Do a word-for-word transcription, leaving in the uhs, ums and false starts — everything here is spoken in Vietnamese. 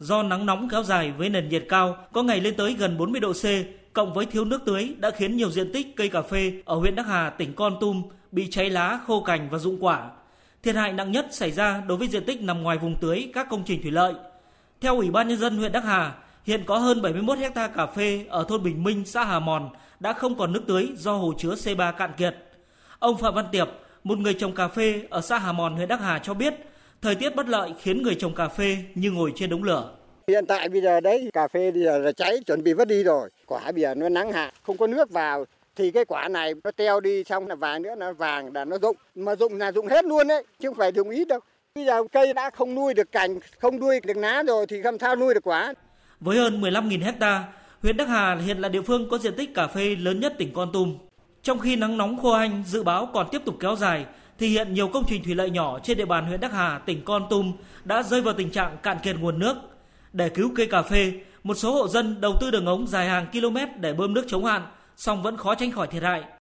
Do nắng nóng kéo dài với nền nhiệt cao, có ngày lên tới gần bốn mươi độ C, cộng với thiếu nước tưới đã khiến nhiều diện tích cây cà phê ở huyện Đắc Hà, tỉnh Kon Tum bị cháy lá, khô cành và rụng quả. Thiệt hại nặng nhất xảy ra đối với diện tích nằm ngoài vùng tưới các công trình thủy lợi. Theo Ủy ban Nhân dân huyện Đắc Hà, hiện có hơn bảy mươi mốt héc ta cà phê ở thôn Bình Minh, xã Hà Mòn đã không còn nước tưới do hồ chứa C ba cạn kiệt. Ông Phạm Văn Tiệp, một người trồng cà phê ở xã Hà Mòn, huyện Đắc Hà cho biết, thời tiết bất lợi khiến người trồng cà phê như ngồi trên đống lửa. Hiện tại bây giờ đấy, cà phê bây giờ là cháy, chuẩn bị vứt đi rồi. Quả bây giờ nó nắng hạn, không có nước vào thì cái quả này nó teo đi, xong là vàng nữa, nó vàng là nó rụng, mà rụng là rụng hết luôn đấy, chứ không phải rụng ít đâu. Bây giờ cây đã không nuôi được cành, không nuôi được lá rồi thì làm sao nuôi được quả. Với hơn mười lăm nghìn héc ta, huyện Đắc Hà hiện là địa phương có diện tích cà phê lớn nhất tỉnh Kon Tum. Trong khi nắng nóng khô hanh dự báo còn tiếp tục kéo dài, thì hiện nhiều công trình thủy lợi nhỏ trên địa bàn huyện Đắc Hà, tỉnh Kon Tum đã rơi vào tình trạng cạn kiệt nguồn nước. Để cứu cây cà phê, một số hộ dân đầu tư đường ống dài hàng km để bơm nước chống hạn, song vẫn khó tránh khỏi thiệt hại.